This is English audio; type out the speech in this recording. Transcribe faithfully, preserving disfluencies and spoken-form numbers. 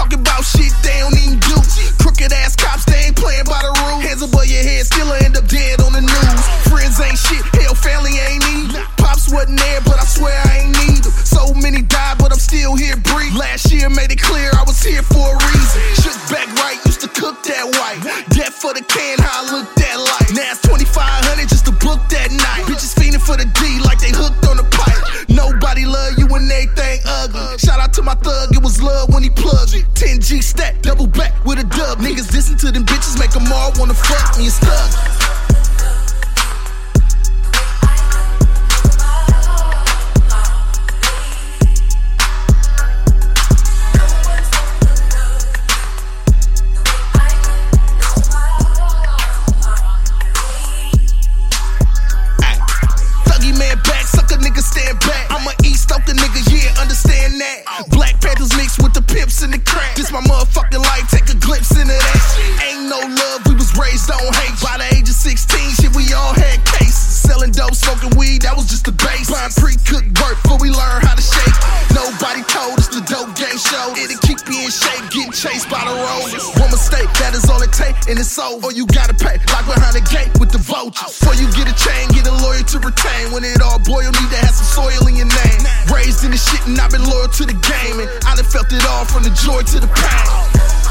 talking about shit they don't even do. Crooked ass cops, they ain't playing by the rules. Hands above your head, still end up dead on the news. Friends ain't shit, hell, family ain't either. Pops wasn't there, but I swear I ain't need them. So many died, but I'm still here breathing. Last year made it clear I was here for a reason. Shook back right, used to cook that white. Death for the can, how I look that light. Now it's twenty-five hundred just to book that night. Bitches fiending for the D like they hooked on the pipe. Nobody love you when everything ugly. Shout out to my thug, it was love when he plugged it. ten G stack, double back with a dub. Niggas listen to them bitches, make them all wanna fuck me and stuck. Black Panthers mixed with the pimps and the crack. This my motherfucking life, take a glimpse into that. Ain't no love, we was raised on hate. By the age of sixteen, shit, we all had cases. Selling dope, smoking weed, that was just the base. Buying pre-cooked work before we learn how to shake. Nobody told us the dope game show. It'll keep you in shape, getting chased by the road. One mistake, that is all it take, and it's over. Or you gotta pay, like behind the gate with the vultures. Before you get a chain, get a lawyer to retain. When it all boil, need to have some soil in your name. Raised in the shit and I've been loyal to the game, and I done felt it all from the joy to the pain.